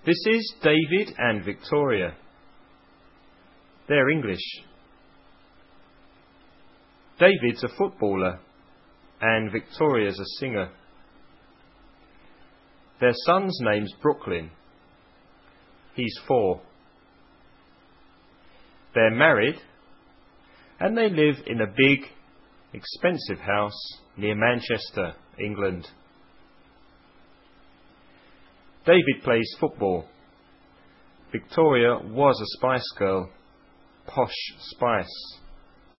This is David and Victoria. They're English. David's a footballer and Victoria's a singer. Their son's name's Brooklyn. He's 4. They're married and they live in a big, expensive house near Manchester, England. David plays football. Victoria was a Spice Girl, posh Spice.